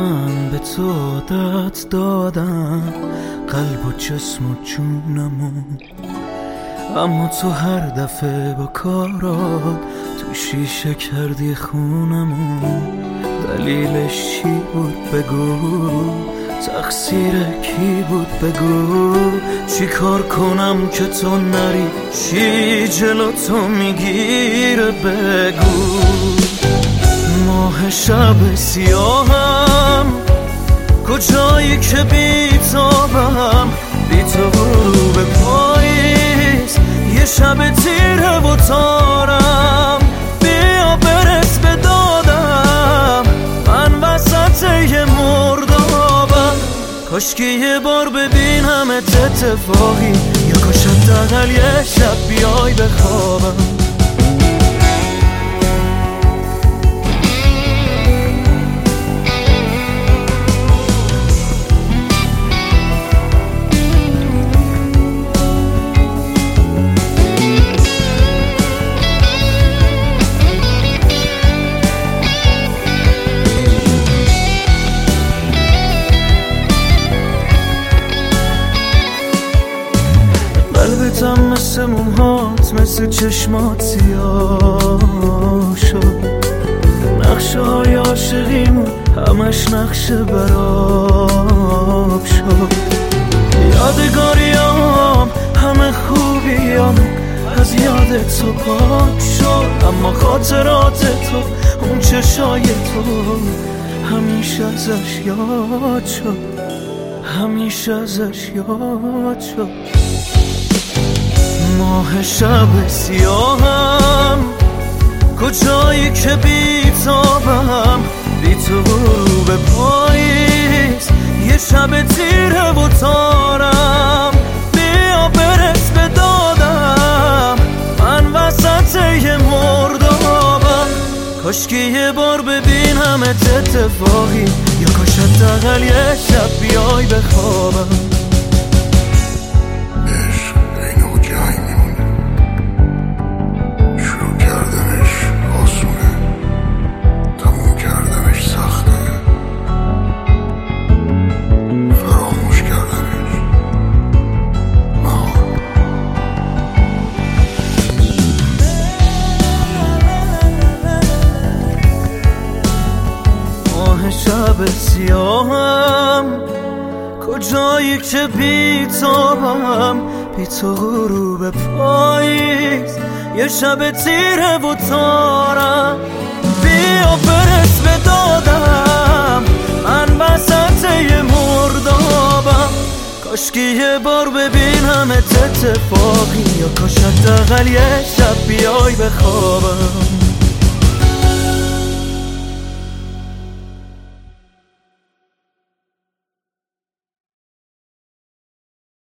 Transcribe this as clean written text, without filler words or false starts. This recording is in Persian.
من به تو عادت دادم، قلب و جسم و جونمو، اما تو هر دفعه با کارات تو شیشه کردی خونمو. دلیلش چی بود بگو، تقصیر کی بود بگو، چی کار کنم که تو نری، چی جلو تو میگیره بگو. ماه شب سیاهم، کجایی که بیتابم، بی تو غروب پاییز، یه شب تیره و تارم. بیا برس به دادم، من وسط یه مردابم. کاشکی یه بار ببینم اتفاقی، یا کاش حداقل یه شب بیای بخوابم. قلبتم مثل موهات، مثل چشمات سیاه شد. نقشه های عاشقیمون همش نقشه براب شد. یادگاریام همه خوبیام از یاد تو پاک شد، اما خاطرات تو، اون چشای تو همیشه ازش یاد شد، همیشه ازش یاد شد. ماه شب سیاهم، کجایی که بیتابم، بی تو غروب پاییز، یه شب تیره و تارم. بیا برس به دادم، من وسط یه مردابم. کاشکی یه بار ببینم اتفاقی، یا کاش حداقل یه شب بیای بخوابم. شب سیاهم، کجایی که بیتابم، بی تو غروب پاییز، یه شب تیره و تارم. بیا برس به دادم، من وسط یه مردابم. کاشکی یه بار ببینم اتفاقی، یا کاش حداقل یه شب بیای بخوابم.